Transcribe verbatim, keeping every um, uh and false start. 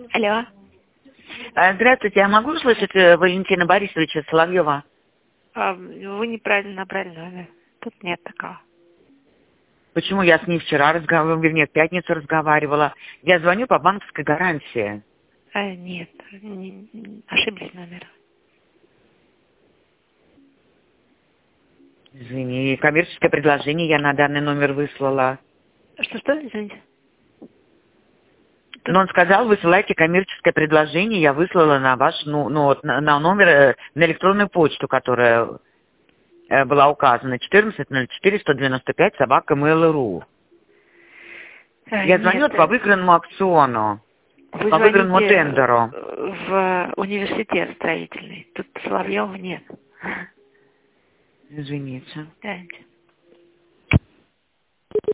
Алло. Здравствуйте, я могу услышать Валентина Борисовича Соловьева? А, вы неправильно набрали номер. Тут нет такого. Почему я с ней вчера разговаривала, вернее, в пятницу разговаривала? Я звоню по банковской гарантии. А, нет, не, не, ошиблись номером. Извини, коммерческое предложение я на данный номер выслала. Что-что, извините? Но он сказал, высылайте коммерческое предложение, я выслала на ваш, ну, ну вот, на, на номер, на электронную почту, которая э, была указана, четырнадцать ноль четыре сто девяносто пять собака mail.ru. А, Я нет. звоню по выигранному аукциону, Вы по выигранному звоните тендеру. в университет строительный. Тут Соловьева нет. Извините. Давайте.